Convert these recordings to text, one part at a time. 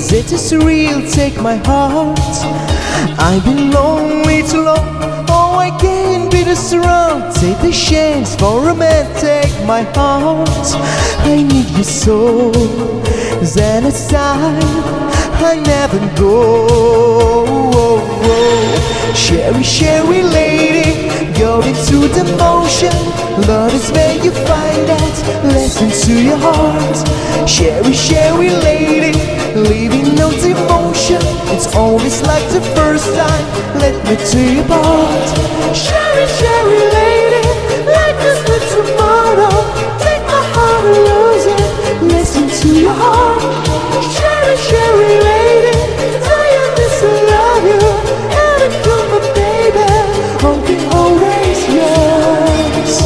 it is real, take my heart. I've been lonely too long, oh I can't be this around. Take the chance for a man, take my heart. I need you so, then it's time I never go. Sherry, Sherry lady, going through the motion. Love is where you find that, listen to your heart. Sherry, Sherry lady, leaving no devotion. It's always like the first time, let me tear you apart. Sherry, Sherry lady, like there's no tomorrow. Take my heart and lose it, listen to your heart. Sherry, Sherry lady, I am this I love you, and I come my baby, I'll be always yours.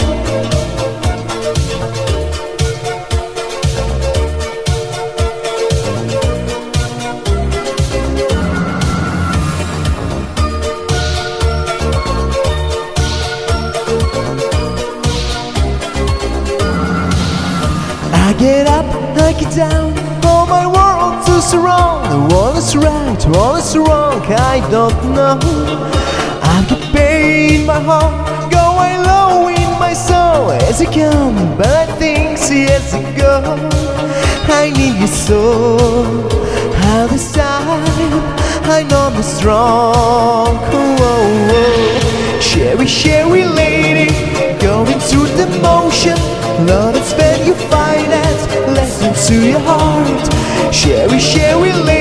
I get up, I get down, all my world to surround. One is right, one is wrong, I don't know. I get pain in my heart, going low in my soul. As it come, but I think see as it go. I need you so, how this time I know I'm strong. Sherry, Sherry lady, going through the motion. Love is when you find it, listen to your heart. Sherry, Sherry lady,